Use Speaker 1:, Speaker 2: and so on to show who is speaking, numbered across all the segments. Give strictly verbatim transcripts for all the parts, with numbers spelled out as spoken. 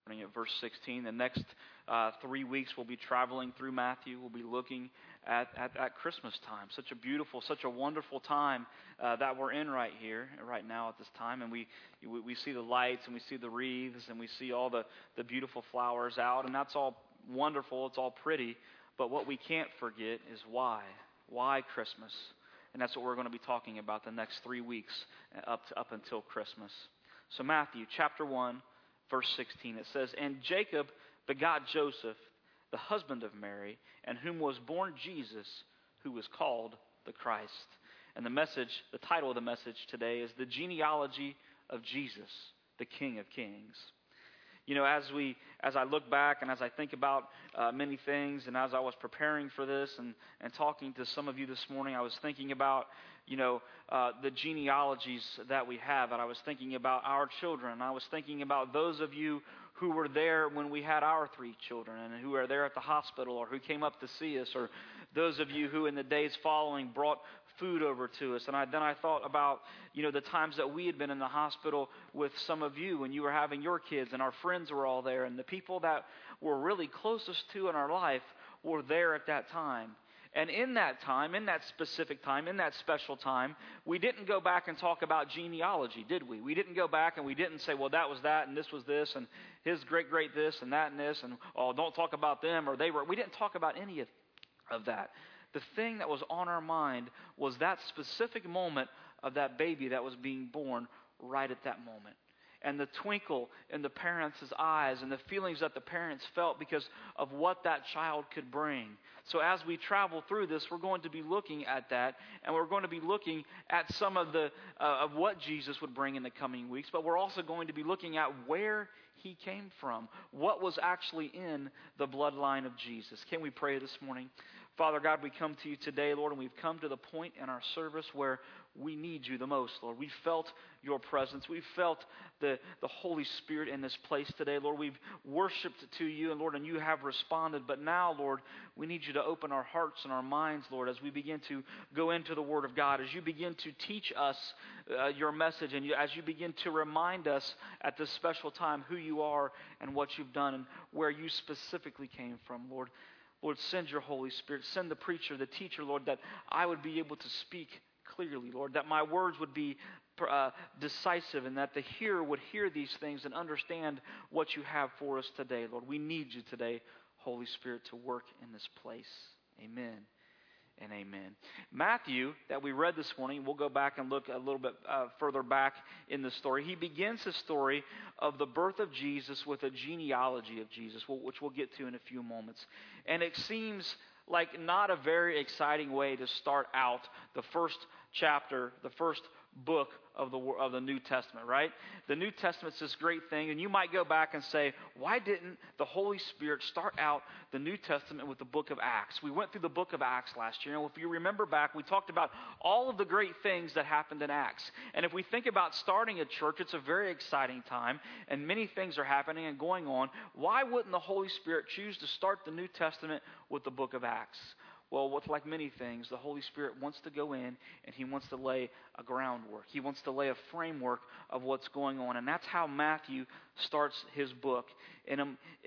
Speaker 1: at verse sixteen. The next uh, three weeks we'll be traveling through Matthew. We'll be looking at, at, at Christmas time. Such a beautiful, such a wonderful time uh, that we're in right here, right now at this time. And we, we we see the lights and we see the wreaths and we see all the, the beautiful flowers out. And that's all wonderful. It's all pretty. But what we can't forget is why. Why Christmas? And that's what we're going to be talking about the next three weeks up to, up until Christmas. So Matthew chapter one, verse sixteen, it says, "And Jacob begot Joseph, the husband of Mary, and whom was born Jesus, who was called the Christ." And the message, the title of the message today is The Genealogy of Jesus, the King of Kings. You know, as we, as I look back and as I think about uh, many things, and as I was preparing for this and, and talking to some of you this morning, I was thinking about, you know, uh, the genealogies that we have. And I was thinking about our children. I was thinking about those of you who were there when we had our three children and who are there at the hospital or who came up to see us, or those of you who in the days following brought food over to us. And I, then I thought about, you know, the times that we had been in the hospital with some of you when you were having your kids and our friends were all there, and the people that were really closest to in our life were there at that time. And in that time, in that specific time, in that special time, we didn't go back and talk about genealogy, did we? We didn't go back and we didn't say, well, that was that and this was this and his great great this and that and this and, oh, don't talk about them or they were. We didn't talk about any of, of that. The thing that was on our mind was that specific moment of that baby that was being born right at that moment. And the twinkle in the parents' eyes and the feelings that the parents felt because of what that child could bring. So as we travel through this, we're going to be looking at that, and we're going to be looking at some of the uh, of what Jesus would bring in the coming weeks, but we're also going to be looking at where he came from, what was actually in the bloodline of Jesus. Can we pray this morning? Father God, we come to you today, Lord, and we've come to the point in our service where we need you the most, Lord. We felt your presence. We felt the, the Holy Spirit in this place today, Lord. We've worshiped to you, and Lord, and you have responded. But now, Lord, we need you to open our hearts and our minds, Lord, as we begin to go into the Word of God, as you begin to teach us uh, your message, and you, as you begin to remind us at this special time who you are and what you've done and where you specifically came from, Lord. Lord, send your Holy Spirit. Send the preacher, the teacher, Lord, that I would be able to speak clearly, Lord, that my words would be uh, decisive and that the hearer would hear these things and understand what you have for us today, Lord. We need you today, Holy Spirit, to work in this place. Amen and amen. Matthew, that we read this morning, we'll go back and look a little bit uh, further back in the story. He begins his story of the birth of Jesus with a genealogy of Jesus, which we'll get to in a few moments. And it seems like not a very exciting way to start out the first chapter, the first book of the of the New Testament, right? The New Testament's this great thing, and you might go back and say, why didn't the Holy Spirit start out the New Testament with the book of Acts? We went through the book of Acts last year, and if you remember back, we talked about all of the great things that happened in Acts. And if we think about starting a church, it's a very exciting time, and many things are happening and going on. Why wouldn't the Holy Spirit choose to start the New Testament with the book of Acts? Well, with like many things, the Holy Spirit wants to go in and he wants to lay a groundwork. He wants to lay a framework of what's going on. And that's how Matthew starts his book in a,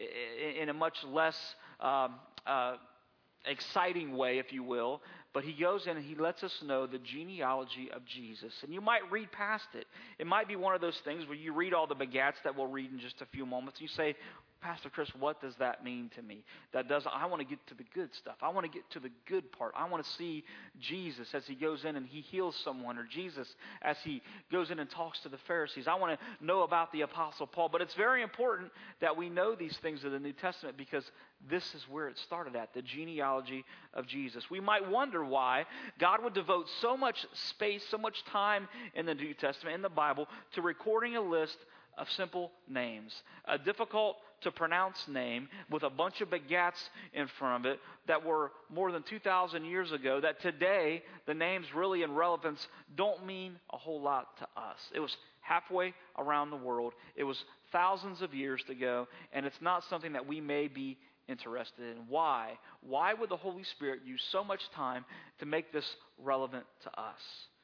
Speaker 1: in a much less um, uh, exciting way, if you will. But he goes in and he lets us know the genealogy of Jesus. And you might read past it. It might be one of those things where you read all the begats that we'll read in just a few moments. You say, Pastor Chris, what does that mean to me? That does. I want to get to the good stuff. I want to get to the good part. I want to see Jesus as he goes in and he heals someone, or Jesus as he goes in and talks to the Pharisees. I want to know about the Apostle Paul. But it's very important that we know these things of the New Testament because this is where it started at, the genealogy of Jesus. We might wonder why God would devote so much space, so much time in the New Testament, in the Bible, to recording a list of simple names. A difficult to pronounce name with a bunch of begats in front of it that were more than two thousand years ago, that today the names really in relevance don't mean a whole lot to us. It was halfway around the world. It was thousands of years ago, and it's not something that we may be interested in. Why? Why would the Holy Spirit use so much time to make this relevant to us?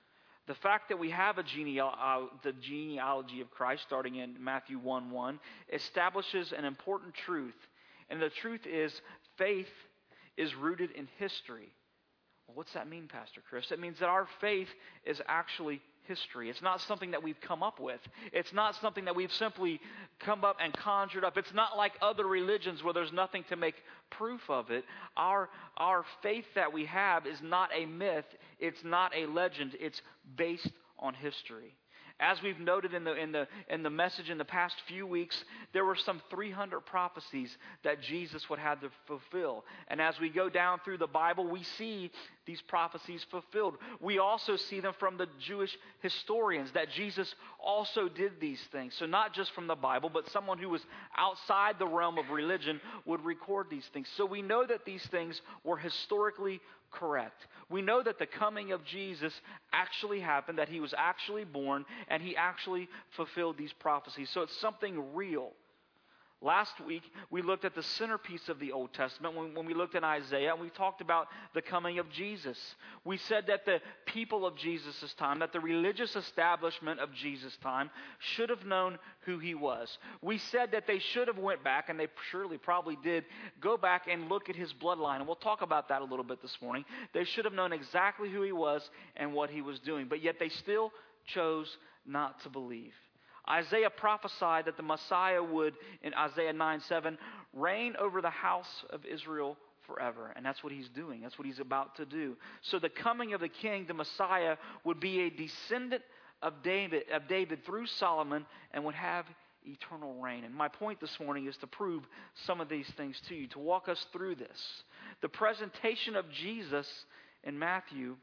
Speaker 1: The fact that we have a geneal- uh, the genealogy of Christ starting in Matthew one one establishes an important truth. And the truth is faith is rooted in history. Well, what's that mean, Pastor Chris? It means that our faith is actually history. It's not something that we've come up with. It's not something that we've simply come up and conjured up. It's not like other religions where there's nothing to make proof of it. Our, our faith that we have is not a myth. It's not a legend. It's based on history. As we've noted in the in the in the message in the past few weeks, there were some three hundred prophecies that Jesus would have to fulfill. And as we go down through the Bible, we see these prophecies fulfilled. We also see them from the Jewish historians that Jesus also did these things. So not just from the Bible, but someone who was outside the realm of religion would record these things. So we know that these things were historically correct. We know that the coming of Jesus actually happened, that he was actually born, and he actually fulfilled these prophecies. So it's something real. Last week, we looked at the centerpiece of the Old Testament when, when we looked at Isaiah, and we talked about the coming of Jesus. We said that the people of Jesus' time, that the religious establishment of Jesus' time should have known who he was. We said that they should have went back, and they surely probably did, go back and look at his bloodline. And we'll talk about that a little bit this morning. They should have known exactly who he was and what he was doing, but yet they still chose not to believe. Isaiah prophesied that the Messiah would, in Isaiah nine seven, reign over the house of Israel forever. And that's what he's doing. That's what he's about to do. So the coming of the king, the Messiah, would be a descendant of David, of David through Solomon and would have eternal reign. And my point this morning is to prove some of these things to you, to walk us through this. The presentation of Jesus in Matthew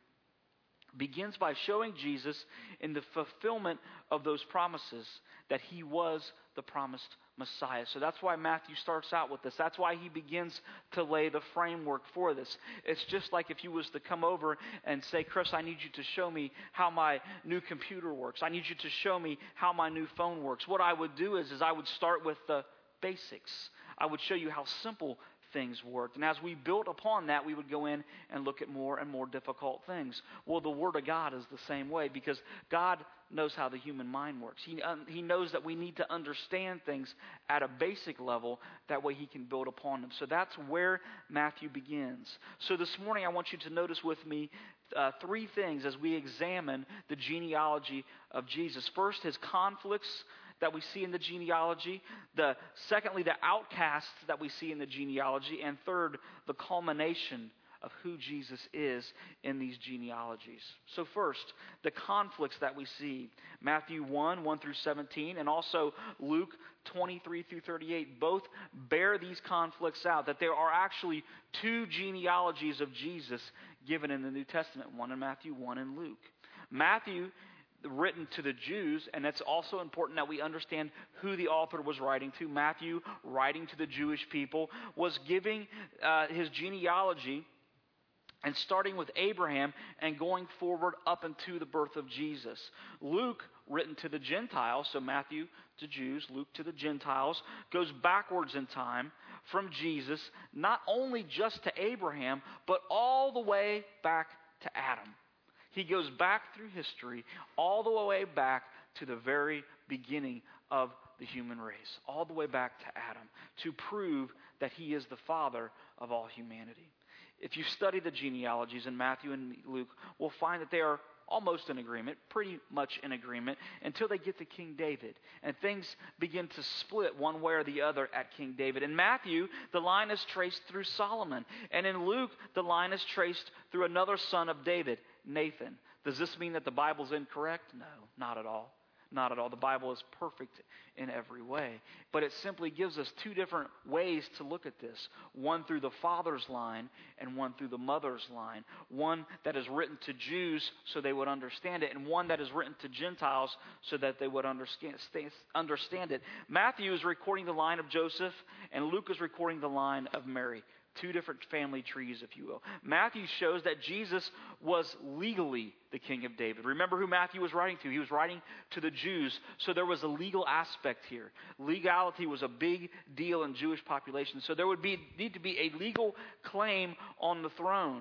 Speaker 1: begins by showing Jesus in the fulfillment of those promises that he was the promised Messiah. So that's why Matthew starts out with this. That's why he begins to lay the framework for this. It's just like if you was to come over and say, Chris, I need you to show me how my new computer works. I need you to show me how my new phone works. What I would do is, is I would start with the basics. I would show you how simple things worked. And as we built upon that, we would go in and look at more and more difficult things. Well, the Word of God is the same way because God knows how the human mind works. He, uh, he knows that we need to understand things at a basic level. That way he can build upon them. So that's where Matthew begins. So this morning I want you to notice with me uh, three things as we examine the genealogy of Jesus. First, his conflicts that we see in the genealogy. The secondly, the outcasts that we see in the genealogy. And third, the culmination of who Jesus is in these genealogies. So first, the conflicts that we see. Matthew one, one through seventeen, and also Luke twenty-three through thirty-eight, both bear these conflicts out, that there are actually two genealogies of Jesus given in the New Testament, one in Matthew, one in Luke. Matthew written to the Jews, and it's also important that we understand who the author was writing to. Matthew, writing to the Jewish people, was giving uh, his genealogy and starting with Abraham and going forward up into the birth of Jesus. Luke, written to the Gentiles, so Matthew to Jews, Luke to the Gentiles, goes backwards in time from Jesus, not only just to Abraham, but all the way back to Adam. He goes back through history, all the way back to the very beginning of the human race, all the way back to Adam, to prove that he is the father of all humanity. If you study the genealogies in Matthew and Luke, we'll find that they are almost in agreement, pretty much in agreement, until they get to King David. And things begin to split one way or the other at King David. In Matthew, the line is traced through Solomon. And in Luke, the line is traced through another son of David, Nathan. Does this mean that the Bible's incorrect? No, not at all. Not at all. The Bible is perfect in every way. But it simply gives us two different ways to look at this. One through the father's line and one through the mother's line. One that is written to Jews so they would understand it, and one that is written to Gentiles so that they would understand, understand it. Matthew is recording the line of Joseph, and Luke is recording the line of Mary. Two different family trees, if you will. Matthew shows that Jesus was legally the king of David. Remember who Matthew was writing to. He was writing to the Jews, so there was a legal aspect here. Legality was a big deal in Jewish population, so there would be need to be a legal claim on the throne.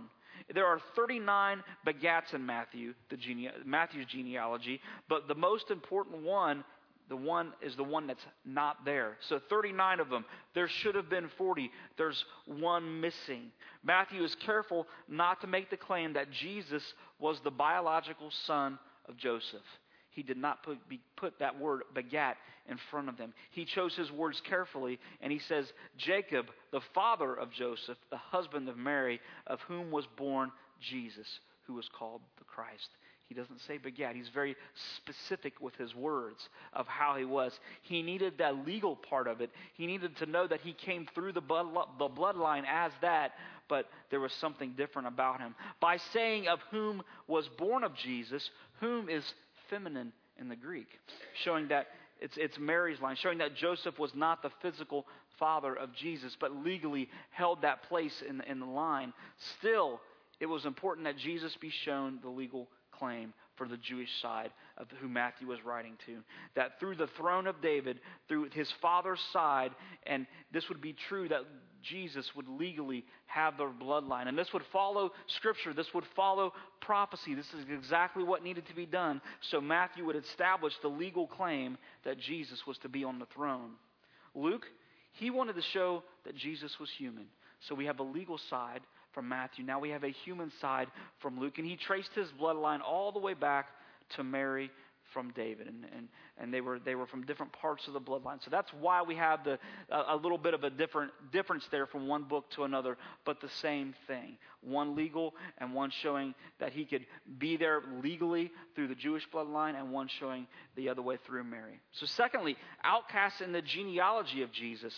Speaker 1: There are thirty-nine begats in Matthew, the gene- Matthew's genealogy, but the most important one, the one is the one that's not there. So thirty-nine of them. There should have been forty. There's one missing. Matthew is careful not to make the claim that Jesus was the biological son of Joseph. He did not put, be, put that word begat in front of them. He chose his words carefully, and he says, Jacob, the father of Joseph, the husband of Mary, of whom was born Jesus, who was called the Christ. He doesn't say begat. He's very specific with his words of how he was. He needed that legal part of it. He needed to know that he came through the blood, the bloodline as that, but there was something different about him. By saying of whom was born of Jesus, whom is feminine in the Greek, showing that it's, it's Mary's line, showing that Joseph was not the physical father of Jesus, but legally held that place in, in the line. Still, it was important that Jesus be shown the legal claim for the Jewish side of who Matthew was writing to. That through the throne of David, through his father's side, and this would be true that Jesus would legally have their bloodline. And this would follow Scripture. This would follow prophecy. This is exactly what needed to be done. So Matthew would establish the legal claim that Jesus was to be on the throne. Luke, he wanted to show that Jesus was human. So we have a legal side from Matthew. Now we have a human side from Luke. And he traced his bloodline all the way back to Mary from David. And, and, and they were they were from different parts of the bloodline. So that's why we have the a, a little bit of a different difference there from one book to another, but the same thing. One legal and one showing that he could be there legally through the Jewish bloodline, and one showing the other way through Mary. So secondly, outcasts in the genealogy of Jesus.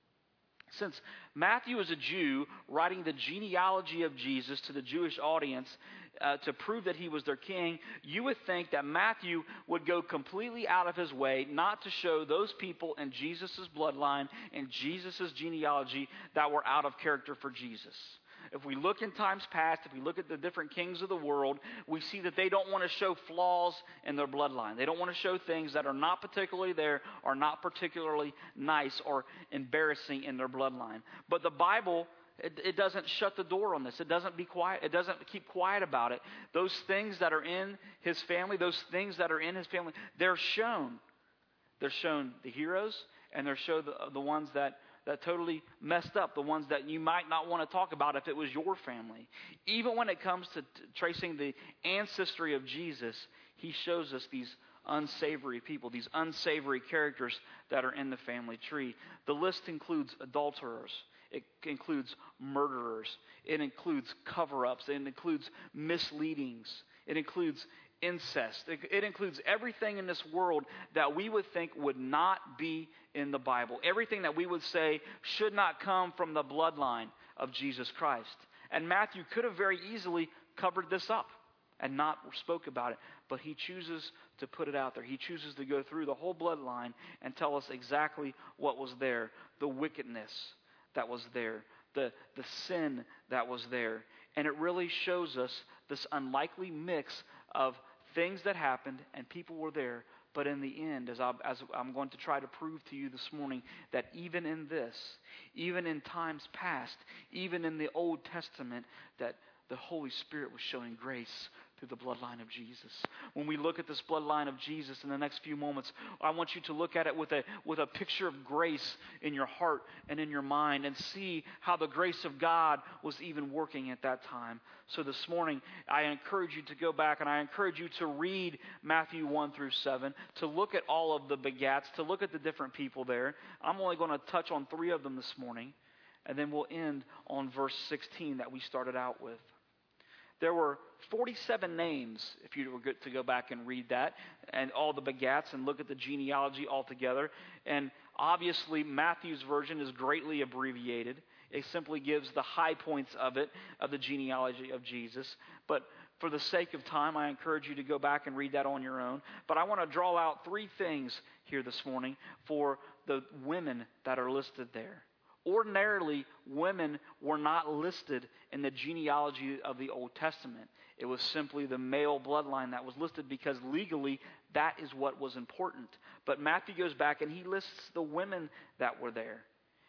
Speaker 1: Since Matthew is a Jew writing the genealogy of Jesus to the Jewish audience uh, to prove that he was their king, you would think that Matthew would go completely out of his way not to show those people in Jesus' bloodline and Jesus' genealogy that were out of character for Jesus. If we look in times past, if we look at the different kings of the world, we see that they don't want to show flaws in their bloodline. They don't want to show things that are not particularly there, or not particularly nice or embarrassing in their bloodline. But the Bible, it, it doesn't shut the door on this. It doesn't be quiet. It doesn't keep quiet about it. Those things that are in his family, those things that are in his family, they're shown. They're shown the heroes, and they're shown the, the ones that that totally messed up, the ones that you might not want to talk about if it was your family. Even when it comes to t- tracing the ancestry of Jesus, he shows us these unsavory people, these unsavory characters that are in the family tree. The list includes adulterers. It includes murderers. It includes cover-ups. It includes misleadings. It includes incest. It, it includes everything in this world that we would think would not be in the Bible. Everything that we would say should not come from the bloodline of Jesus Christ. And Matthew could have very easily covered this up and not spoke about it. But he chooses to put it out there. He chooses to go through the whole bloodline and tell us exactly what was there. The wickedness that was there. The, the sin that was there. And it really shows us this unlikely mix of things that happened and people were there. But in the end, as, I, as I'm going to try to prove to you this morning, that even in this, even in times past, even in the Old Testament, that the Holy Spirit was showing grace through the bloodline of Jesus. When we look at this bloodline of Jesus in the next few moments, I want you to look at it with a with a picture of grace in your heart and in your mind, and see how the grace of God was even working at that time. So this morning, I encourage you to go back, and I encourage you to read Matthew one through seven, to look at all of the begats, to look at the different people there. I'm only going to touch on three of them this morning, and then we'll end on verse sixteen that we started out with. There were forty-seven names, if you were to go back and read that, and all the begats and look at the genealogy altogether. And obviously, Matthew's version is greatly abbreviated. It simply gives the high points of it, of the genealogy of Jesus. But for the sake of time, I encourage you to go back and read that on your own. But I want to draw out three things here this morning for the women that are listed there. Ordinarily, women were not listed in the genealogy of the Old Testament. It was simply the male bloodline that was listed because legally that is what was important. But Matthew goes back and he lists the women that were there.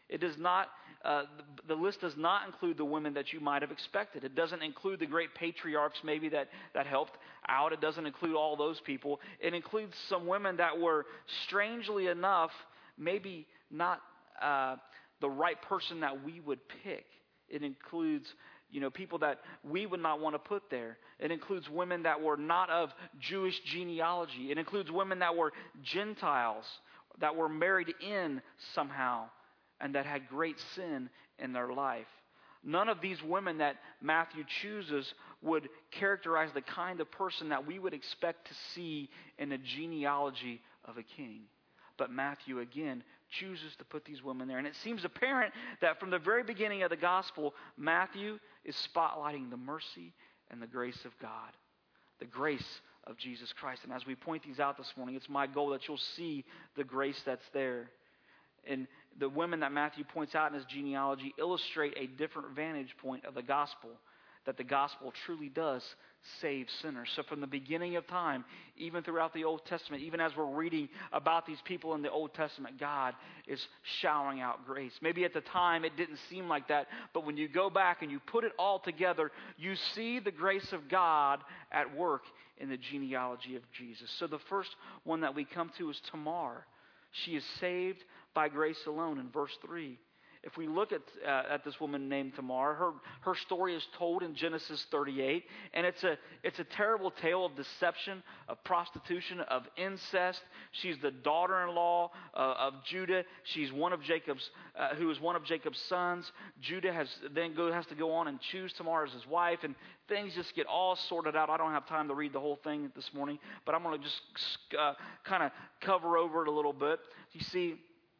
Speaker 1: It does not, uh, the, the list does not include the women that you might have expected. It doesn't include the great patriarchs maybe that, that helped out. It doesn't include all those people. It includes some women that were, strangely enough, maybe not uh, the right person that we would pick. It includes, you know, people that we would not want to put there. It includes women that were not of Jewish genealogy. It includes women that were Gentiles, that were married in somehow, and that had great sin in their life. None of these women that Matthew chooses would characterize the kind of person that we would expect to see in the genealogy of a king. But Matthew, again, chooses to put these women there. And it seems apparent that from the very beginning of the gospel, Matthew is spotlighting the mercy and the grace of God, the grace of Jesus Christ. And as we point these out this morning, it's my goal that you'll see the grace that's there. And the women that Matthew points out in his genealogy illustrate a different vantage point of the gospel, that the gospel truly does save sinners. So from the beginning of time, even throughout the Old Testament, even as we're reading about these people in the Old Testament, God is showering out grace. Maybe at the time it didn't seem like that, but when you go back and you put it all together, you see the grace of God at work in the genealogy of Jesus. So the first one that we come to is Tamar. She is saved by grace alone in verse three. If we look at uh, at this woman named Tamar, her her story is told in Genesis thirty-eight, and it's a it's a terrible tale of deception, of prostitution, of incest. She's the daughter-in-law uh, of Judah. She's one of Jacob's, uh, who is one of Jacob's sons. Judah has then go has to go on and choose Tamar as his wife, and things just get all sorted out. I don't have time to read the whole thing this morning, but I'm going to just uh, kind of cover over it a little bit. You see,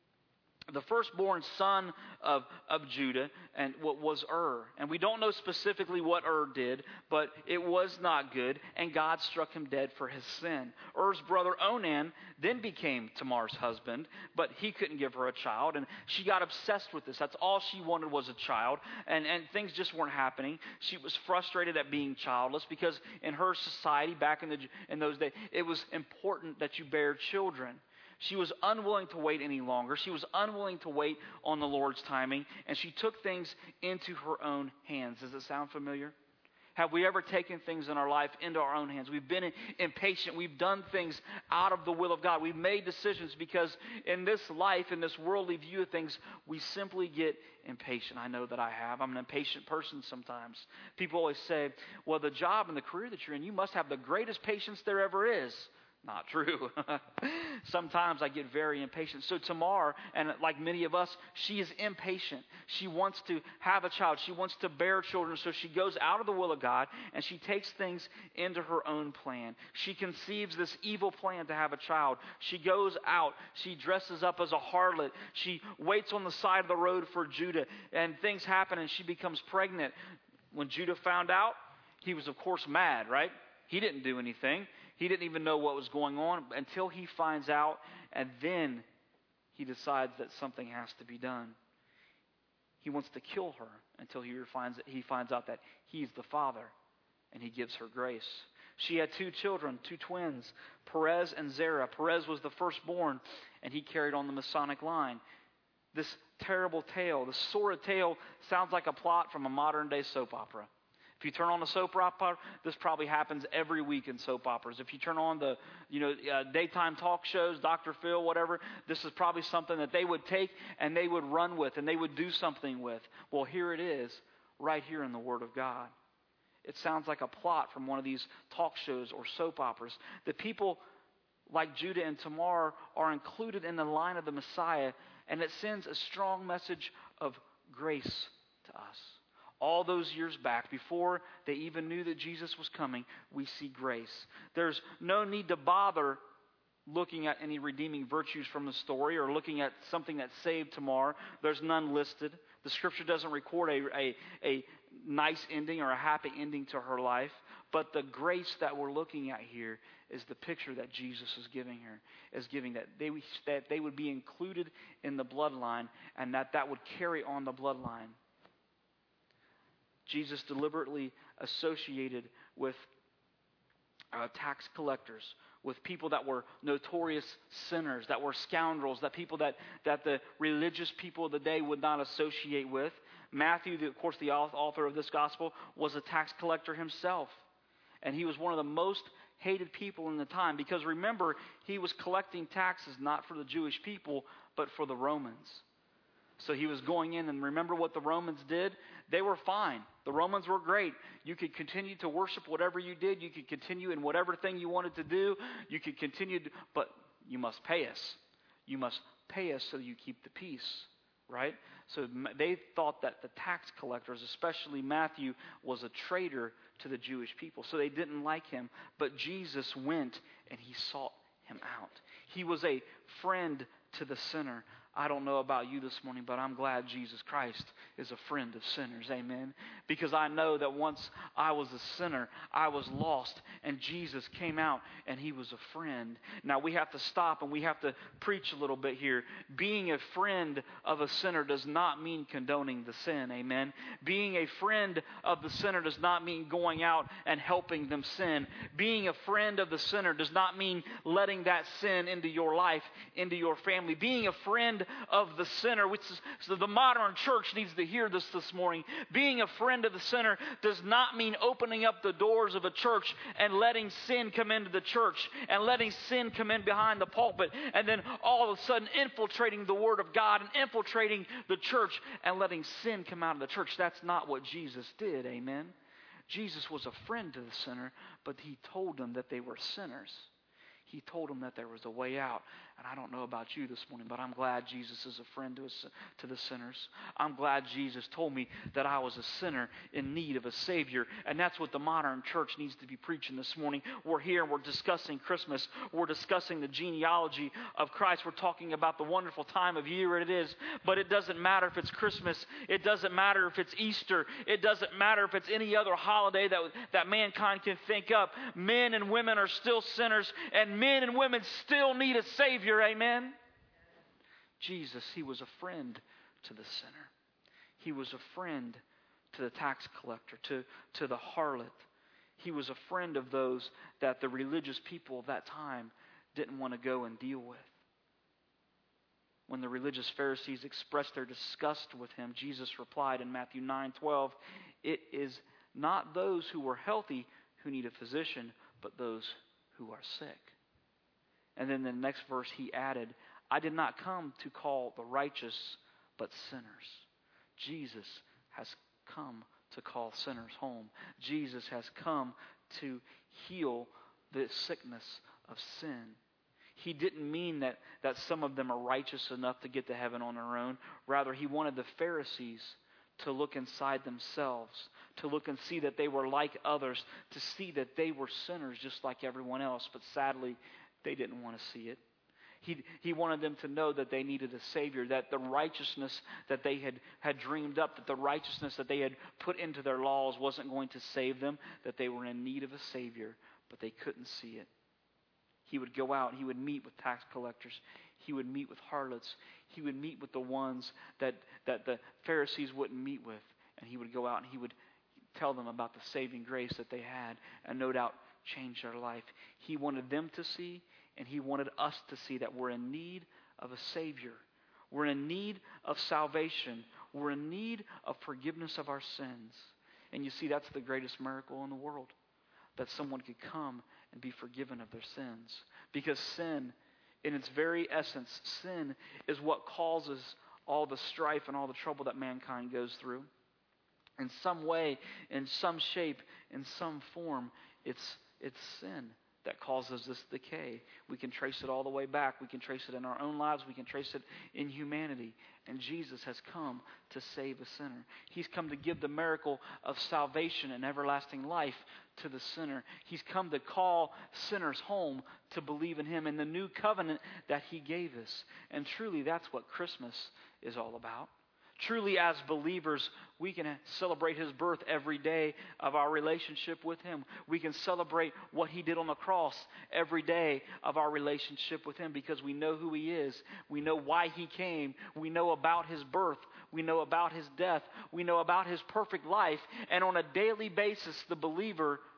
Speaker 1: the firstborn son of, of Judah and what was Ur. And we don't know specifically what Ur did, but it was not good, and God struck him dead for his sin. Ur's brother Onan then became Tamar's husband, but he couldn't give her a child, and she got obsessed with this. That's all she wanted was a child, and, and things just weren't happening. She was frustrated at being childless because in her society back in, the, in those days, it was important that you bear children. She was unwilling to wait any longer. She was unwilling to wait on the Lord's timing, and she took things into her own hands. Does it sound familiar? Have we ever taken things in our life into our own hands? We've been impatient. We've done things out of the will of God. We've made decisions because in this life, in this worldly view of things, we simply get impatient. I know that I have. I'm an impatient person sometimes. People always say, well, the job and the career that you're in, you must have the greatest patience there ever is. Not true. Sometimes I get very impatient. So Tamar, and like many of us, she is impatient. She wants to have a child. She wants to bear children. So she goes out of the will of God and she takes things into her own plan. She conceives this evil plan to have a child. She goes out. She dresses up as a harlot. She waits on the side of the road for Judah. And things happen and she becomes pregnant. When Judah found out, he was of course mad, right? He didn't do anything. He didn't even know what was going on until he finds out, and then he decides that something has to be done. He wants to kill her until he finds he finds out that he's the father, and he gives her grace. She had two children, two twins, Perez and Zerah. Perez was the firstborn, and he carried on the Masonic line. This terrible tale, this sordid tale, sounds like a plot from a modern-day soap opera. If you turn on a soap opera, this probably happens every week in soap operas. If you turn on the, you know, uh, daytime talk shows, Doctor Phil, whatever, this is probably something that they would take and they would run with and they would do something with. Well, here it is, right here in the Word of God. It sounds like a plot from one of these talk shows or soap operas. The people like Judah and Tamar are included in the line of the Messiah, and it sends a strong message of grace to us. All those years back, before they even knew that Jesus was coming, we see grace. There's no need to bother looking at any redeeming virtues from the story or looking at something that saved Tamar. There's none listed. The Scripture doesn't record a, a, a nice ending or a happy ending to her life. But the grace that we're looking at here is the picture that Jesus is giving her, is giving that they, that they would be included in the bloodline and that that would carry on the bloodline. Jesus deliberately associated with uh, tax collectors, with people that were notorious sinners, that were scoundrels, that people that, that the religious people of the day would not associate with. Matthew, the, of course, the author of this gospel, was a tax collector himself. And he was one of the most hated people in the time, because remember, he was collecting taxes not for the Jewish people, but for the Romans. So he was going in, and remember what the Romans did? They were fine. The Romans were great. You could continue to worship whatever you did. You could continue in whatever thing you wanted to do. You could continue, to, but you must pay us. You must pay us so you keep the peace, right? So they thought that the tax collectors, especially Matthew, was a traitor to the Jewish people. So they didn't like him. But Jesus went and he sought him out. He was a friend to the sinner. I don't know about you this morning, but I'm glad Jesus Christ is a friend of sinners. Amen. Because I know that once I was a sinner, I was lost, and Jesus came out and he was a friend. Now we have to stop and we have to preach a little bit here. Being a friend of a sinner does not mean condoning the sin. Amen. Being a friend of the sinner does not mean going out and helping them sin. Being a friend of the sinner does not mean letting that sin into your life, into your family. Being a friend of the sinner, which is, so the modern church needs to hear this this morning. Being a friend of the sinner does not mean opening up the doors of a church and letting sin come into the church and letting sin come in behind the pulpit and then all of a sudden infiltrating the Word of God and infiltrating the church and letting sin come out of the church. That's not what Jesus did. Amen. Jesus was a friend to the sinner, but he told them that they were sinners. He told them that there was a way out. And I don't know about you this morning, but I'm glad Jesus is a friend to us, to the sinners. I'm glad Jesus told me that I was a sinner in need of a Savior. And that's what the modern church needs to be preaching this morning. We're here and we're discussing Christmas. We're discussing the genealogy of Christ. We're talking about the wonderful time of year it is. But it doesn't matter if it's Christmas. It doesn't matter if it's Easter. It doesn't matter if it's any other holiday that, that mankind can think of. Men and women are still sinners, and men and women still need a Savior. Amen. Jesus, he was a friend to the sinner. He was a friend to the tax collector, to, to the harlot. He was a friend of those that the religious people of that time didn't want to go and deal with. When the religious Pharisees expressed their disgust with him, Jesus replied in Matthew nine twelve, "It is not those who are healthy who need a physician, but those who are sick." And then the next verse he added, "I did not come to call the righteous, but sinners." Jesus has come to call sinners home. Jesus has come to heal the sickness of sin. He didn't mean that, that some of them are righteous enough to get to heaven on their own. Rather, he wanted the Pharisees to look inside themselves, to look and see that they were like others, to see that they were sinners just like everyone else. But sadly, they didn't want to see it. He, he wanted them to know that they needed a Savior, that the righteousness that they had, had dreamed up, that the righteousness that they had put into their laws wasn't going to save them, that they were in need of a Savior, but they couldn't see it. He would go out, he would meet with tax collectors, he would meet with harlots, he would meet with the ones that, that the Pharisees wouldn't meet with, and he would go out and he would tell them about the saving grace that they had, and no doubt change their life. He wanted them to see, and he wanted us to see that we're in need of a Savior. We're in need of salvation. We're in need of forgiveness of our sins. And you see, that's the greatest miracle in the world, that someone could come and be forgiven of their sins. Because sin, in its very essence, sin is what causes all the strife and all the trouble that mankind goes through. In some way, in some shape, in some form, it's it's sin that causes this decay. We can trace it all the way back. We can trace it in our own lives. We can trace it in humanity. And Jesus has come to save a sinner. He's come to give the miracle of salvation and everlasting life to the sinner. He's come to call sinners home to believe in him in the new covenant that he gave us. And truly, that's what Christmas is all about. Truly, as believers, we can celebrate his birth every day of our relationship with him. We can celebrate what he did on the cross every day of our relationship with him, because we know who he is. We know why he came. We know about his birth. We know about his death. We know about his perfect life. And on a daily basis, the believer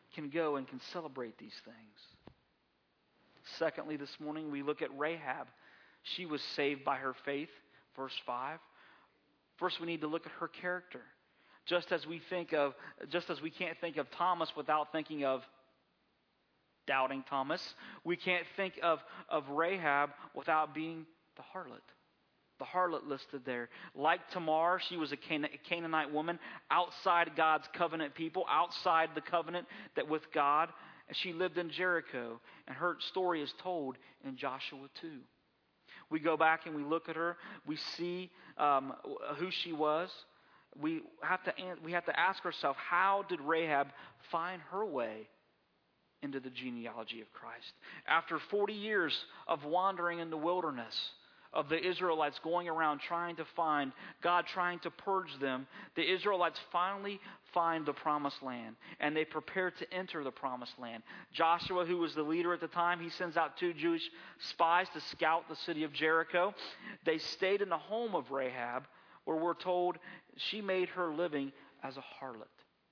Speaker 1: can go and can celebrate these things. Secondly, this morning we look at Rahab. She was saved by her faith, verse five. First, we need to look at her character. Just as we think of, just as we can't think of Thomas without thinking of doubting Thomas, we can't think of, of Rahab without being the harlot. The harlot listed there. Like Tamar, she was a Canaanite woman outside God's covenant people, outside the covenant that with God. And she lived in Jericho, and her story is told in Joshua two. We go back and we look at her. We see um, who she was. We have to we have to ask ourselves, how did Rahab find her way into the genealogy of Christ? After forty years of wandering in the wilderness, of the Israelites going around trying to find God, trying to purge them, the Israelites finally find the promised land, and they prepare to enter the promised land. Joshua, who was the leader at the time, he sends out two Jewish spies to scout the city of Jericho. They stayed in the home of Rahab, where we're told she made her living as a harlot.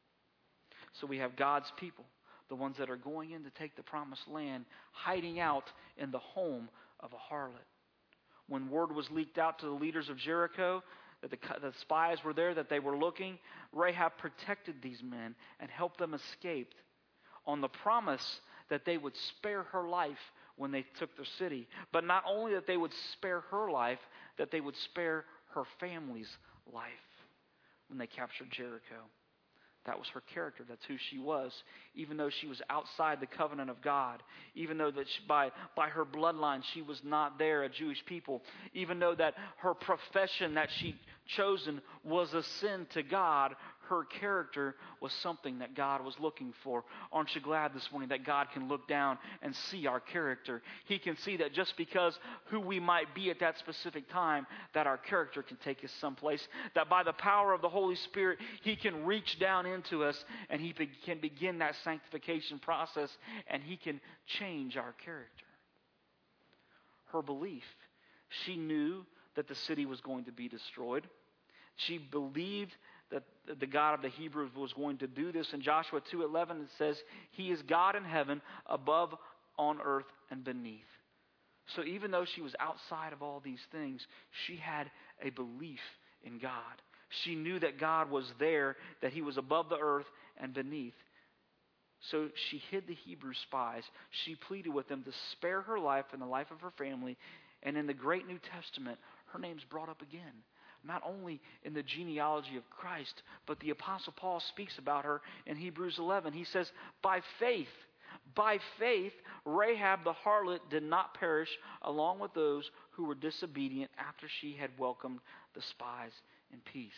Speaker 1: So we have God's people, the ones that are going in to take the promised land, hiding out in the home of a harlot. When word was leaked out to the leaders of Jericho that the, the spies were there, that they were looking, Rahab protected these men and helped them escape on the promise that they would spare her life when they took their city. But not only that they would spare her life, that they would spare her family's life when they captured Jericho. That was her character. That's who she was. Even though she was outside the covenant of God, even though that she, by, by her bloodline she was not there, a Jewish people, even though that her profession that she chosen was a sin to God, her character was something that God was looking for. Aren't you glad this morning that God can look down and see our character? He can see that just because who we might be at that specific time, that our character can take us someplace. That by the power of the Holy Spirit, He can reach down into us and He be- can begin that sanctification process, and He can change our character. Her belief. She knew that the city was going to be destroyed. She believed that the God of the Hebrews was going to do this. In Joshua two eleven it says, He is God in heaven, above, on earth, and beneath. So even though she was outside of all these things, she had a belief in God. She knew that God was there, that He was above the earth and beneath. So she hid the Hebrew spies. She pleaded with them to spare her life and the life of her family. And in the great New Testament, her name's brought up again. Not only in the genealogy of Christ, but the Apostle Paul speaks about her in Hebrews eleven. He says, by faith, by faith, Rahab the harlot did not perish along with those who were disobedient after she had welcomed the spies in peace.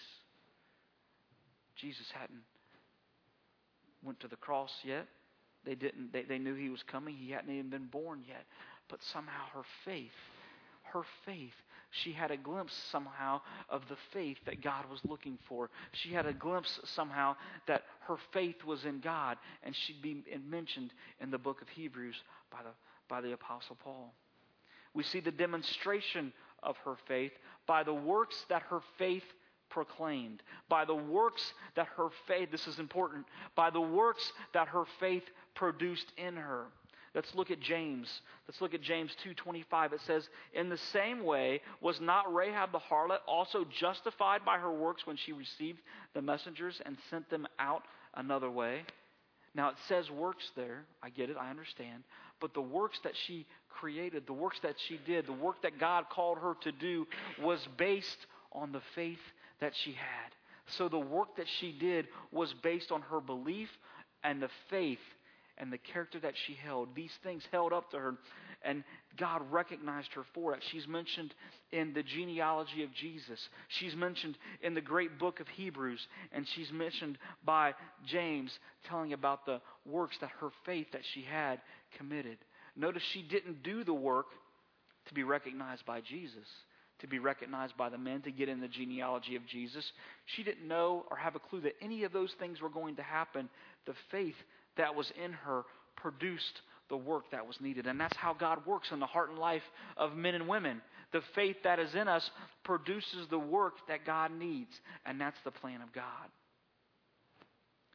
Speaker 1: Jesus hadn't went to the cross yet. They didn't. They, they knew He was coming. He hadn't even been born yet. But somehow her faith, her faith, she had a glimpse somehow of the faith that God was looking for. She had a glimpse somehow that her faith was in God, and she'd be mentioned in the book of Hebrews by the, by the Apostle Paul. We see the demonstration of her faith by the works that her faith proclaimed. By the works that her faith, this is important, by the works that her faith produced in her. Let's look at James. Let's look at James two twenty-five. It says, in the same way, was not Rahab the harlot also justified by her works when she received the messengers and sent them out another way? Now it says works there. I get it. I understand. But the works that she created, the works that she did, the work that God called her to do was based on the faith that she had. So the work that she did was based on her belief and the faith and the character that she held. These things held up to her, and God recognized her for it. She's mentioned in the genealogy of Jesus. She's mentioned in the great book of Hebrews, and she's mentioned by James telling about the works that her faith that she had committed. Notice she didn't do the work to be recognized by Jesus, to be recognized by the men, to get in the genealogy of Jesus. She didn't know or have a clue that any of those things were going to happen. The faith that was in her produced the work that was needed. And that's how God works in the heart and life of men and women. The faith that is in us produces the work that God needs. And that's the plan of God.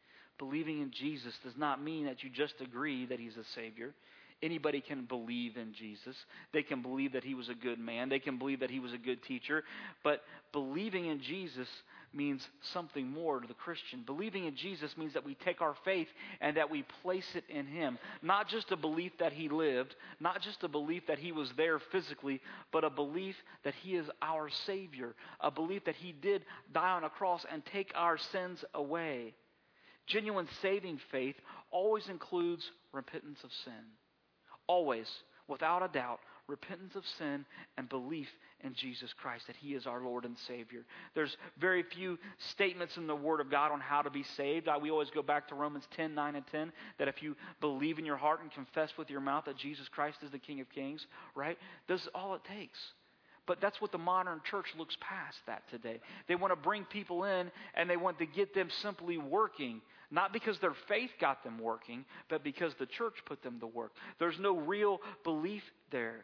Speaker 1: believing in Jesus does not mean that you just agree that he's a Savior. Anybody can believe in Jesus. They can believe that he was a good man. They can believe that he was a good teacher. But believing in Jesus means something more to the Christian. Believing in Jesus means that we take our faith and that we place it in him. Not just a belief that he lived, not just a belief that he was there physically, but a belief that he is our Savior. A belief that he did die on a cross and take our sins away. Genuine saving faith always includes repentance of sin. Always, without a doubt, repentance of sin and belief in Jesus Christ, that he is our Lord and Savior. There's very few statements in the Word of God on how to be saved. We always go back to Romans ten, nine and ten, that if you believe in your heart and confess with your mouth that Jesus Christ is the King of Kings, right? That's all it takes. But that's what the modern church looks past that today. They want to bring people in and they want to get them simply working. Not because their faith got them working, but because the church put them to work. There's no real belief there.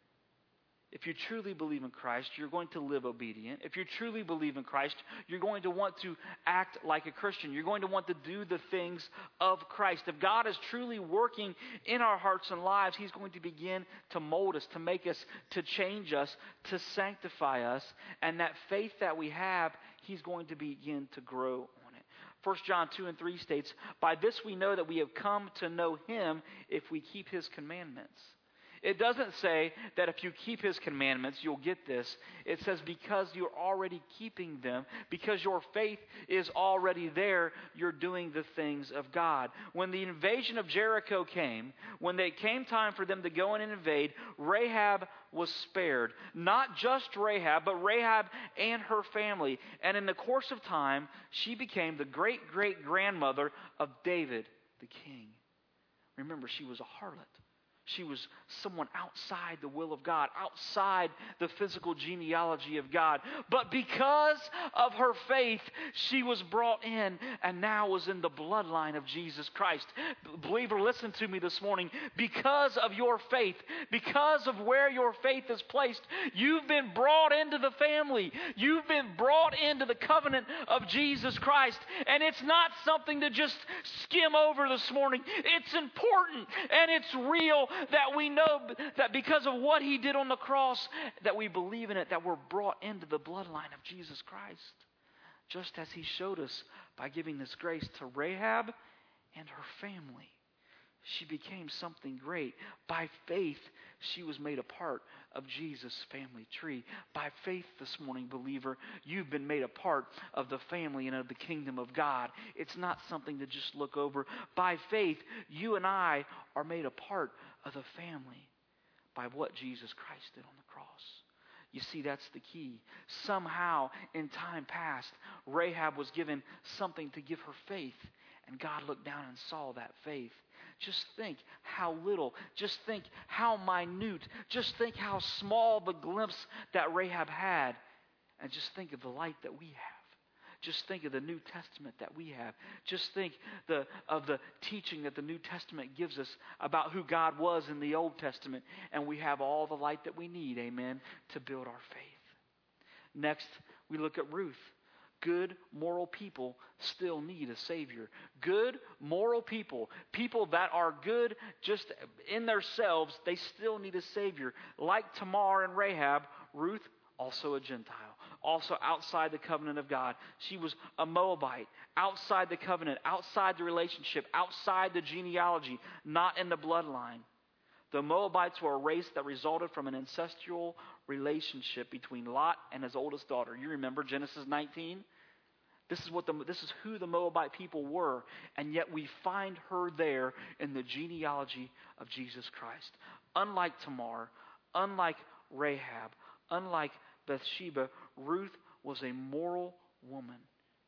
Speaker 1: If you truly believe in Christ, you're going to live obedient. If you truly believe in Christ, you're going to want to act like a Christian. You're going to want to do the things of Christ. If God is truly working in our hearts and lives, he's going to begin to mold us, to make us, to change us, to sanctify us. And that faith that we have, he's going to begin to grow on it. First John two and three states, "By this we know that we have come to know him if we keep his commandments." It doesn't say that if you keep his commandments, you'll get this. It says because you're already keeping them, because your faith is already there, you're doing the things of God. When the invasion of Jericho came, when it came time for them to go in and invade, Rahab was spared. Not just Rahab, but Rahab and her family. And in the course of time, she became the great-great-grandmother of David, the king. Remember, she was a harlot. She was someone outside the will of God, outside the physical genealogy of God. But because of her faith, she was brought in and now was in the bloodline of Jesus Christ. Believer, listen to me this morning. Because of your faith, because of where your faith is placed, you've been brought into the family. You've been brought into the covenant of Jesus Christ. And it's not something to just skim over this morning. It's important and it's real. That we know that because of what he did on the cross, that we believe in it, that we're brought into the bloodline of Jesus Christ. Just as he showed us by giving this grace to Rahab and her family. She became something great. By faith, she was made a part of Jesus' family tree. By faith this morning, believer, you've been made a part of the family and of the kingdom of God. It's not something to just look over. By faith, you and I are made a part of the family by what Jesus Christ did on the cross. You see, that's the key. Somehow, in time past, Rahab was given something to give her faith. And God looked down and saw that faith. Just think how little, just think how minute, just think how small the glimpse that Rahab had. And just think of the light that we have. Just think of the New Testament that we have. Just think the, of the teaching that the New Testament gives us about who God was in the Old Testament. And we have all the light that we need, amen, to build our faith. Next, we look at Ruth. Good, moral people still need a Savior. Good, moral people, people that are good just in themselves, they still need a Savior. Like Tamar and Rahab, Ruth, also a Gentile, also outside the covenant of God. She was a Moabite, outside the covenant, outside the relationship, outside the genealogy, not in the bloodline. The Moabites were a race that resulted from an ancestral relationship between Lot and his oldest daughter. You remember Genesis nineteen? This is what the, this is who the Moabite people were, and yet we find her there in the genealogy of Jesus Christ. Unlike Tamar, unlike Rahab, unlike Bathsheba, Ruth was a moral woman.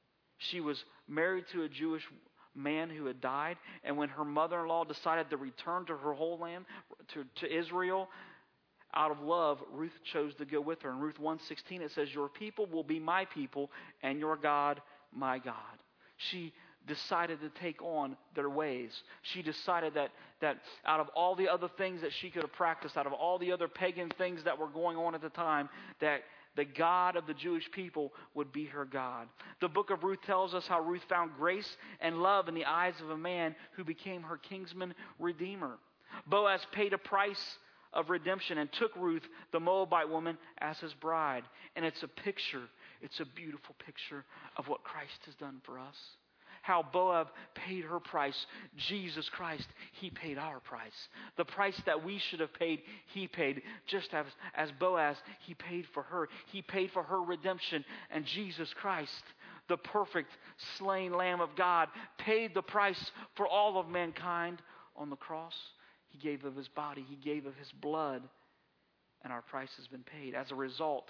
Speaker 1: She was married to a Jewish man who had died, and when her mother-in-law decided to return to her homeland, to, to Israel, out of love, Ruth chose to go with her. In Ruth one sixteen, it says, "Your people will be my people, and your God, my God." She decided to take on their ways. She decided that, that out of all the other things that she could have practiced, out of all the other pagan things that were going on at the time, that the God of the Jewish people would be her God. The book of Ruth tells us how Ruth found grace and love in the eyes of a man who became her kinsman redeemer. Boaz paid a price of redemption and took Ruth, the Moabite woman, as his bride. And it's a picture, it's a beautiful picture of what Christ has done for us. How Boaz paid her price. Jesus Christ, He paid our price. The price that we should have paid, He paid. Just as, as Boaz, He paid for her. He paid for her redemption. And Jesus Christ, the perfect slain Lamb of God, paid the price for all of mankind on the cross. He gave of His body. He gave of His blood. And our price has been paid. As a result,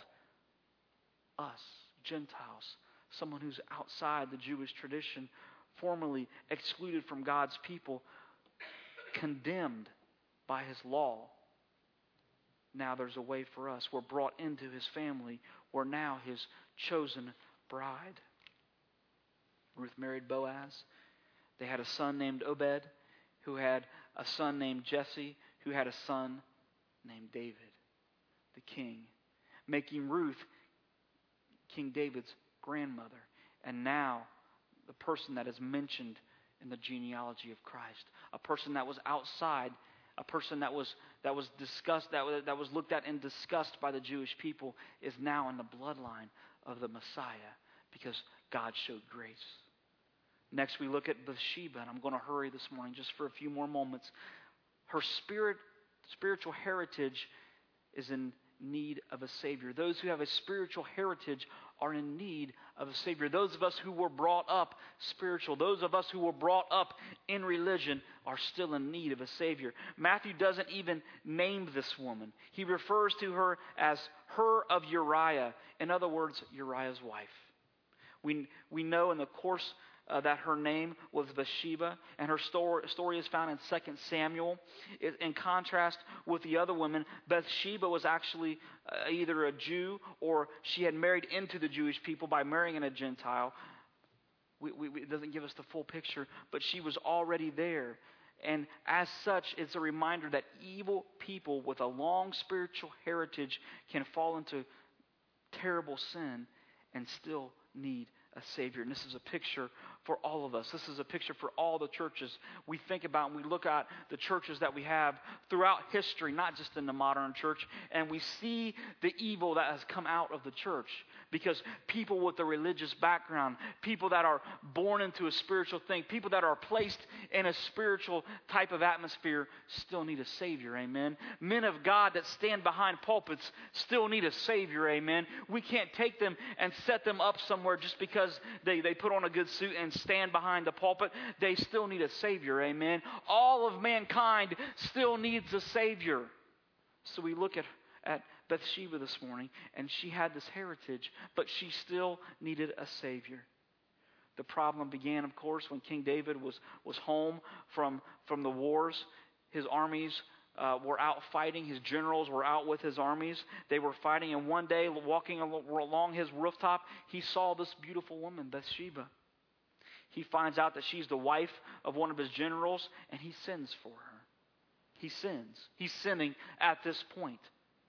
Speaker 1: us, Gentiles, someone who's outside the Jewish tradition, formerly excluded from God's people, condemned by His law. Now there's a way for us. We're brought into His family. We're now His chosen bride. Ruth married Boaz. They had a son named Obed, who had a son named Jesse, who had a son named David, the king, making Ruth King David's grandmother, and now the person that is mentioned in the genealogy of Christ, a person that was outside, a person that was that was discussed, that was, that was looked at and discussed by the Jewish people, is now in the bloodline of the Messiah because God showed grace. Next, we look at Bathsheba, and I'm going to hurry this morning just for a few more moments. Her spirit, spiritual heritage is in need of a Savior. Those who have a spiritual heritage are in need of a Savior. Those of us who were brought up spiritual, those of us who were brought up in religion are still in need of a Savior. Matthew doesn't even name this woman. He refers to her as her of Uriah. In other words, Uriah's wife. We, we know in the course Uh, that her name was Bathsheba, and her story, story is found in Second Samuel. It, in contrast with the other women, Bathsheba was actually uh, either a Jew or she had married into the Jewish people by marrying a Gentile. We, we, it doesn't give us the full picture, but she was already there. And as such, it's a reminder that evil people with a long spiritual heritage can fall into terrible sin and still need a Savior. And this is a picture for all of us. This is a picture for all the churches we think about, and we look at the churches that we have throughout history, not just in the modern church, and we see the evil that has come out of the church. Because people with a religious background, people that are born into a spiritual thing, people that are placed in a spiritual type of atmosphere still need a Savior, amen. Men of God that stand behind pulpits still need a Savior, amen. We can't take them and set them up somewhere just because they, they put on a good suit and stand behind the pulpit. They still need a Savior, amen. All of mankind still needs a Savior. So we look at, at Bathsheba this morning, and she had this heritage, but she still needed a Savior. The problem began, of course, when King David was, was home from, from the wars. His armies uh, were out fighting. His generals were out with his armies. They were fighting, and one day, walking along his rooftop, he saw this beautiful woman, Bathsheba. He finds out that she's the wife of one of his generals, and he sins for her. He sins. He's sinning at this point.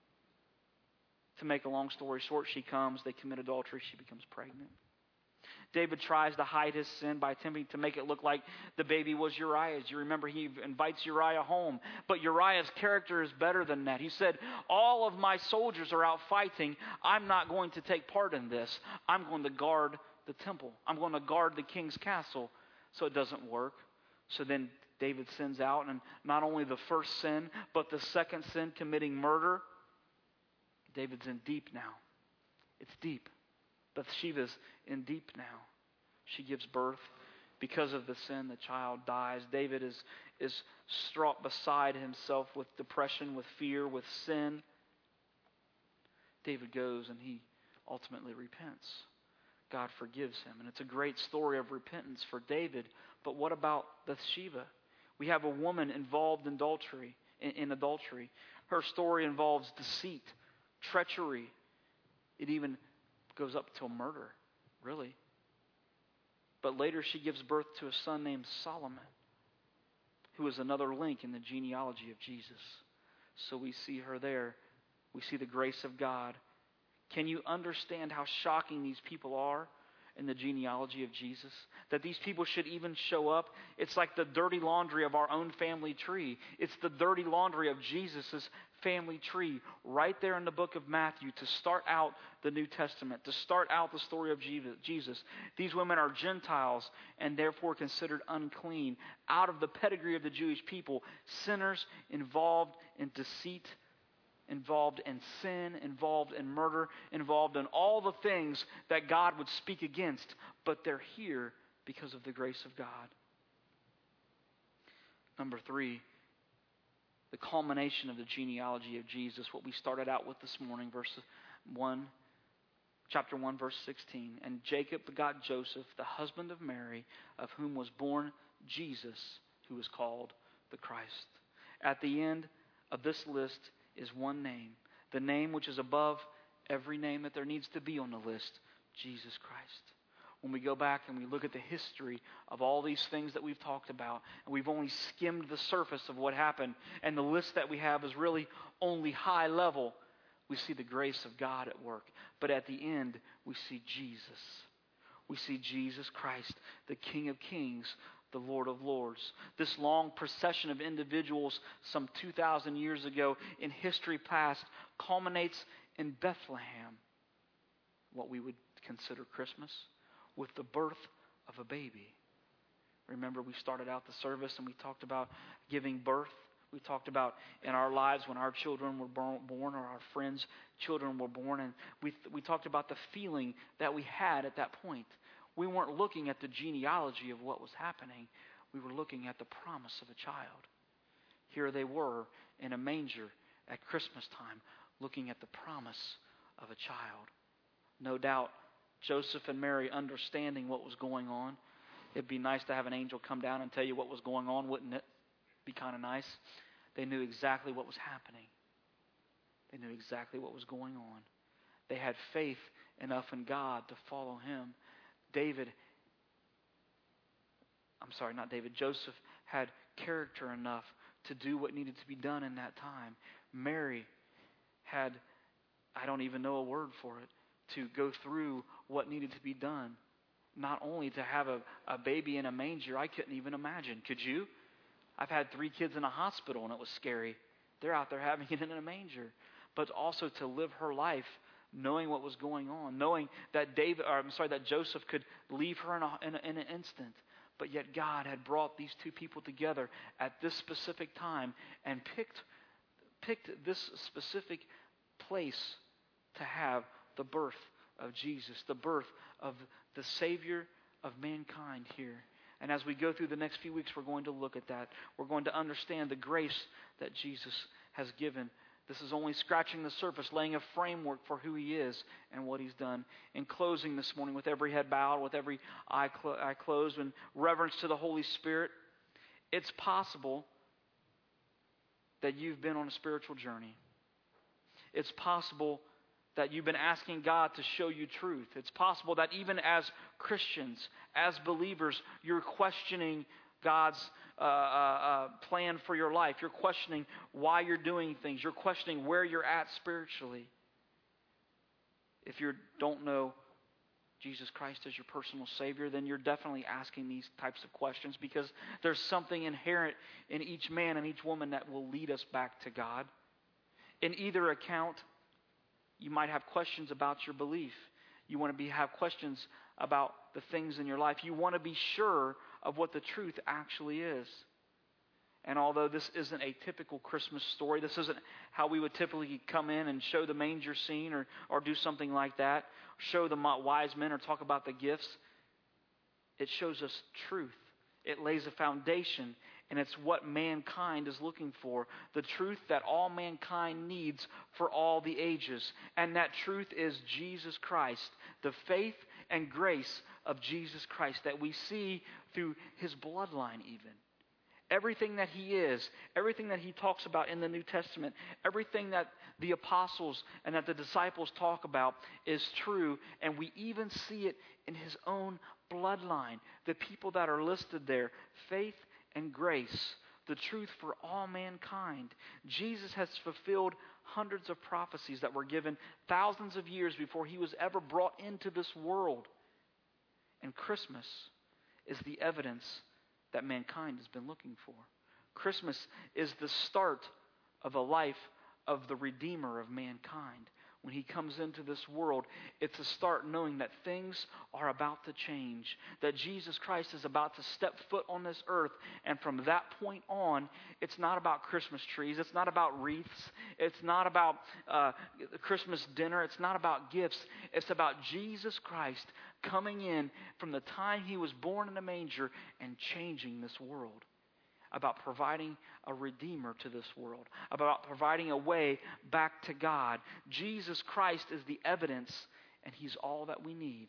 Speaker 1: To make a long story short, she comes, they commit adultery, she becomes pregnant. David tries to hide his sin by attempting to make it look like the baby was Uriah's. You remember he invites Uriah home, but Uriah's character is better than that. He said, all of my soldiers are out fighting. I'm not going to take part in this. I'm going to guard the temple. I'm going to guard the king's castle. So it doesn't work. So then David sins out, and not only the first sin, but the second sin, committing murder. David's in deep now. It's deep. Bathsheba's in deep now. She gives birth. Because of the sin, the child dies. David is, is struck beside himself with depression, with fear, with sin. David goes and he ultimately repents. God forgives him. And it's a great story of repentance for David. But what about Bathsheba? We have a woman involved in adultery. In, in adultery. Her story involves deceit, treachery. It even goes up to murder, really. But later she gives birth to a son named Solomon, who is another link in the genealogy of Jesus. So we see her there. We see the grace of God Can you understand how shocking these people are in the genealogy of Jesus? That these people should even show up. It's like the dirty laundry of our own family tree. It's the dirty laundry of Jesus' family tree right there in the book of Matthew to start out the New Testament, to start out the story of Jesus. These women are Gentiles and therefore considered unclean, out of the pedigree of the Jewish people, sinners involved in deceit, involved in sin, involved in murder, involved in all the things that God would speak against, but they're here because of the grace of God. Number three, the culmination of the genealogy of Jesus, what we started out with this morning, verse one, chapter one, verse sixteen. And Jacob begot Joseph, the husband of Mary, of whom was born Jesus, who is called the Christ. At the end of this list is one name, the name which is above every name that there needs to be on the list, Jesus Christ. When we go back and we look at the history of all these things that we've talked about, and we've only skimmed the surface of what happened, and the list that we have is really only high level, we see the grace of God at work. But at the end, we see Jesus. We see Jesus Christ, the King of Kings, the Lord of Lords. This long procession of individuals some two thousand years ago in history past culminates in Bethlehem, what we would consider Christmas, with the birth of a baby. Remember, we started out the service and we talked about giving birth. We talked about in our lives when our children were born or our friends' children were born. And we, we talked about the feeling that we had at that point. We weren't looking at the genealogy of what was happening. We were looking at the promise of a child. Here they were in a manger at Christmas time, looking at the promise of a child. No doubt, Joseph and Mary understanding what was going on. It'd be nice to have an angel come down and tell you what was going on, wouldn't it? Be kind of nice. They knew exactly what was happening. They knew exactly what was going on. They had faith enough in God to follow Him. David, I'm sorry, not David, Joseph had character enough to do what needed to be done in that time. Mary had, I don't even know a word for it, to go through what needed to be done. Not only to have a, a baby in a manger, I couldn't even imagine. Could you? I've had three kids in a hospital and it was scary. They're out there having it in a manger. But also to live her life knowing what was going on, knowing that David, or I'm sorry, that Joseph could leave her in, a, in, a, in an instant. But yet God had brought these two people together at this specific time and picked, picked this specific place to have the birth of Jesus, the birth of the Savior of mankind here. And as we go through the next few weeks, we're going to look at that. We're going to understand the grace that Jesus has given. This is only scratching the surface, laying a framework for who He is and what He's done. In closing this morning, with every head bowed, with every eye, clo- eye closed, in reverence to the Holy Spirit, it's possible that you've been on a spiritual journey. It's possible that you've been asking God to show you truth. It's possible that even as Christians, as believers, you're questioning God's uh, uh, uh, plan for your life. You're questioning why you're doing things. You're questioning where you're at spiritually. If you don't know Jesus Christ as your personal Savior, then you're definitely asking these types of questions, because there's something inherent in each man and each woman that will lead us back to God. In either account, you might have questions about your belief. You want to be have questions about the things in your life. You want to be sure of what the truth actually is. And although this isn't a typical Christmas story, this isn't how we would typically come in and show the manger scene or, or do something like that, show the wise men or talk about the gifts. It shows us truth. It lays a foundation, and it's what mankind is looking for. The truth that all mankind needs for all the ages. And that truth is Jesus Christ, the faith and grace of Jesus Christ that we see through His bloodline even. Everything that He is, everything that He talks about in the New Testament, everything that the apostles and that the disciples talk about is true, and we even see it in His own bloodline. The people that are listed there, faith and grace, the truth for all mankind. Jesus has fulfilled hundreds of prophecies that were given thousands of years before he was ever brought into this world. And Christmas is the evidence that mankind has been looking for. Christmas is the start of a life of the Redeemer of mankind. When he comes into this world, it's a start knowing that things are about to change, that Jesus Christ is about to step foot on this earth, and from that point on, it's not about Christmas trees, it's not about wreaths, it's not about uh, Christmas dinner, it's not about gifts, it's about Jesus Christ coming in from the time he was born in a manger and changing this world. About providing a Redeemer to this world, about providing a way back to God. Jesus Christ is the evidence, and he's all that we need.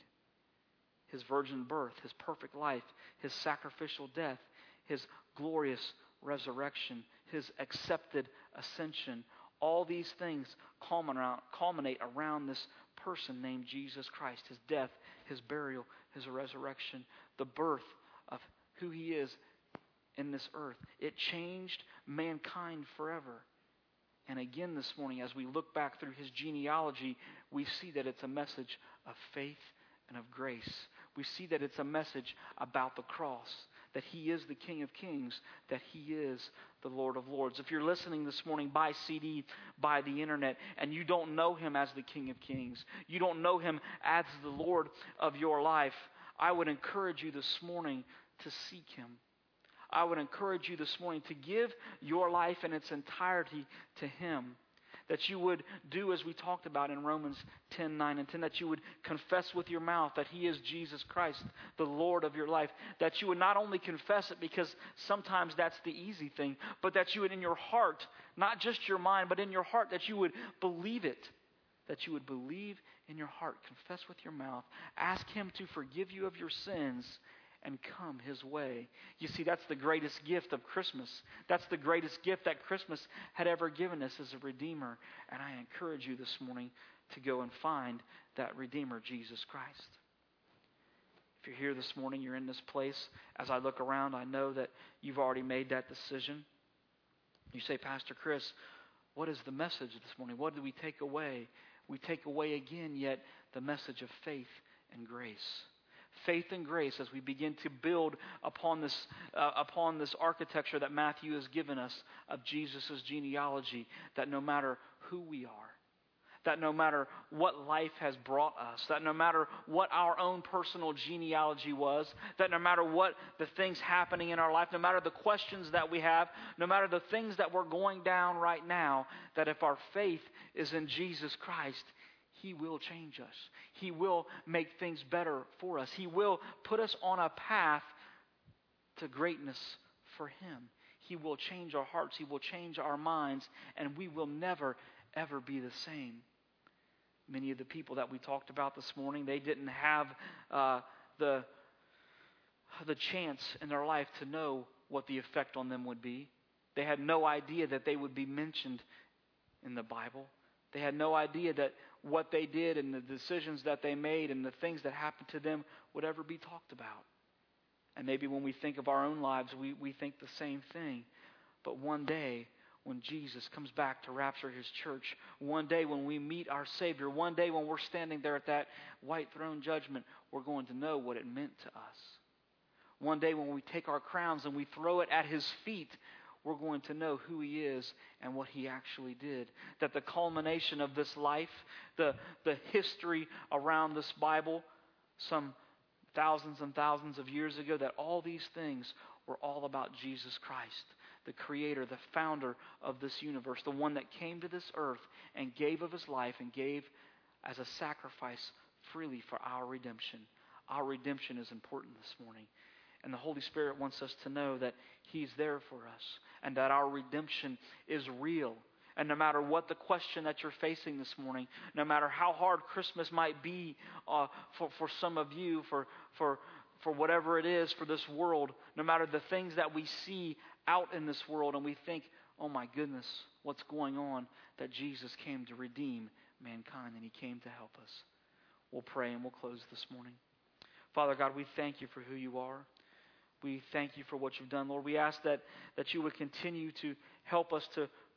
Speaker 1: His virgin birth, his perfect life, his sacrificial death, his glorious resurrection, his accepted ascension. All these things culminate around this person named Jesus Christ. His death, his burial, his resurrection, the birth of who he is in this earth. It changed mankind forever. And again this morning, as we look back through his genealogy, we see that it's a message of faith and of grace. We see that it's a message about the cross, that he is the King of Kings, that he is the Lord of Lords. If you're listening this morning by C D, by the internet, and you don't know him as the King of Kings, you don't know him as the Lord of your life, I would encourage you this morning to seek him. I would encourage you this morning to give your life in its entirety to him. That you would do as we talked about in Romans ten, nine and ten, that you would confess with your mouth that he is Jesus Christ, the Lord of your life. That you would not only confess it, because sometimes that's the easy thing, but that you would in your heart, not just your mind, but in your heart, that you would believe it. That you would believe in your heart, confess with your mouth, ask him to forgive you of your sins, and come his way. You see, that's the greatest gift of Christmas. That's the greatest gift that Christmas had ever given us as a Redeemer. And I encourage you this morning to go and find that Redeemer, Jesus Christ. If you're here this morning, you're in this place, as I look around, I know that you've already made that decision. You say, Pastor Chris, what is the message this morning? What do we take away? We take away again yet the message of faith and grace. Faith and grace as we begin to build upon this uh, upon this architecture that Matthew has given us of Jesus' genealogy, that no matter who we are, that no matter what life has brought us, that no matter what our own personal genealogy was, that no matter what the things happening in our life, no matter the questions that we have, no matter the things that we're going down right now, that if our faith is in Jesus Christ, he will change us. He will make things better for us. He will put us on a path to greatness for him. He will change our hearts. He will change our minds. And we will never, ever be the same. Many of the people that we talked about this morning, they didn't have uh, the, the chance in their life to know what the effect on them would be. They had no idea that they would be mentioned in the Bible. They had no idea that what they did and the decisions that they made and the things that happened to them would ever be talked about. And maybe when we think of our own lives, we, we think the same thing. But one day, when Jesus comes back to rapture his church, one day when we meet our Savior, one day when we're standing there at that white throne judgment, we're going to know what it meant to us. One day when we take our crowns and we throw it at his feet, we're going to know who he is and what he actually did. That the culmination of this life, the, the history around this Bible, some thousands and thousands of years ago, that all these things were all about Jesus Christ, the creator, the founder of this universe, the one that came to this earth and gave of his life and gave as a sacrifice freely for our redemption. Our redemption is important this morning. And the Holy Spirit wants us to know that he's there for us and that our redemption is real. And no matter what the question that you're facing this morning, no matter how hard Christmas might be uh, for, for some of you, for, for, for whatever it is for this world, no matter the things that we see out in this world and we think, oh my goodness, what's going on? That Jesus came to redeem mankind and he came to help us. We'll pray and we'll close this morning. Father God, we thank you for who you are. We thank you for what you've done, Lord. We ask that, that you would continue to help us to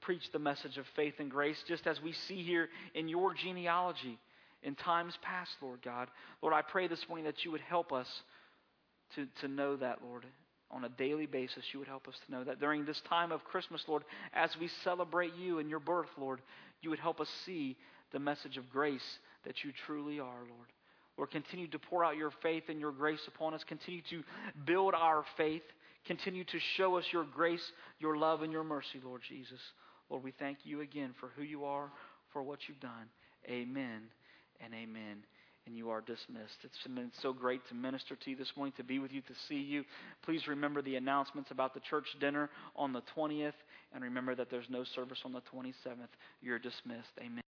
Speaker 1: preach the message of faith and grace, just as we see here in your genealogy in times past, Lord God. Lord, I pray this morning that you would help us to, to know that, Lord. On a daily basis, you would help us to know that. During this time of Christmas, Lord, as we celebrate you and your birth, Lord, you would help us see the message of grace that you truly are, Lord. Lord, continue to pour out your faith and your grace upon us. Continue to build our faith. Continue to show us your grace, your love, and your mercy, Lord Jesus. Lord, we thank you again for who you are, for what you've done. Amen and amen. And you are dismissed. It's been so great to minister to you this morning, to be with you, to see you. Please remember the announcements about the church dinner on the twentieth. And remember that there's no service on the twenty-seventh. You're dismissed. Amen.